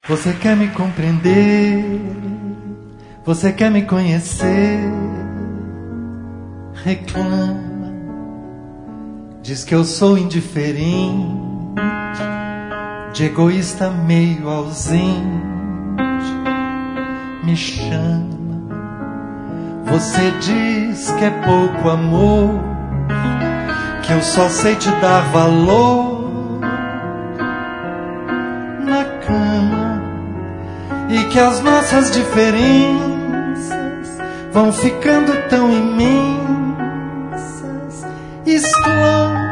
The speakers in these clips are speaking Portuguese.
Você quer me compreender, você quer me conhecer, reclama, diz que eu sou indiferente, de egoísta meio ausente, me chama, você diz que é pouco amor, que eu só sei te dar valor na cama, e que as nossas diferenças vão ficando tão imensas. Exclama,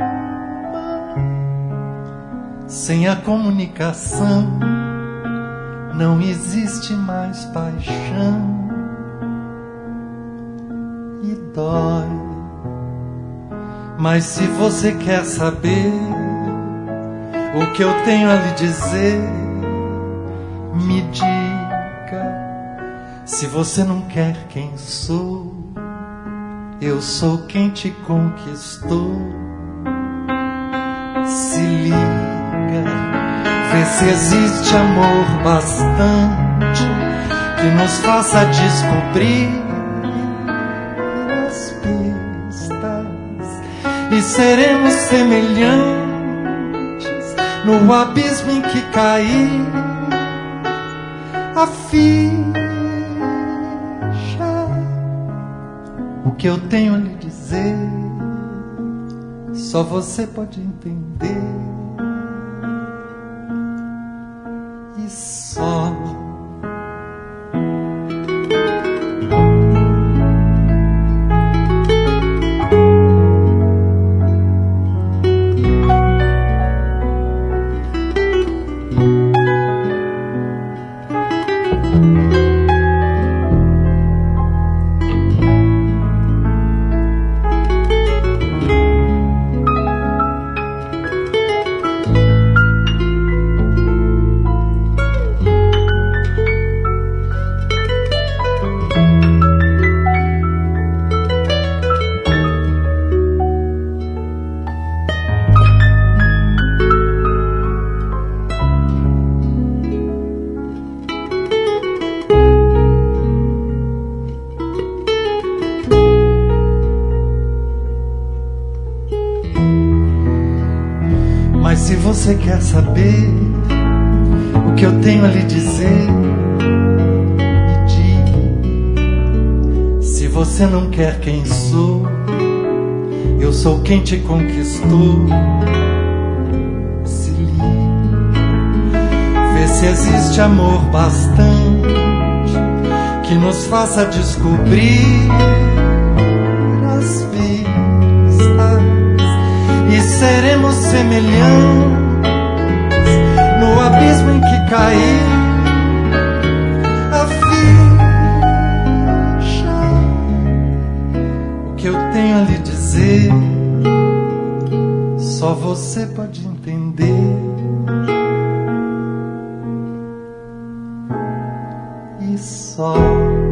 sem a comunicação não existe mais paixão, e dói. Mas se você quer saber o que eu tenho a lhe dizer, me diga. Se você não quer quem sou, eu sou quem te conquistou. Se liga, vê se existe amor bastante que nos faça descobrir as pistas, e seremos semelhantes no abismo em que cair a ficha. O que eu tenho a lhe dizer, só você pode entender. E só Mas se você quer saber o que eu tenho a lhe dizer, me diga. Se você não quer quem sou, eu sou quem te conquistou. Se liga, vê se existe amor bastante que nos faça descobrir as pistas, e seremos semelhantes no abismo em que cair a ficha. O que eu tenho a lhe dizer, só você pode entender. E só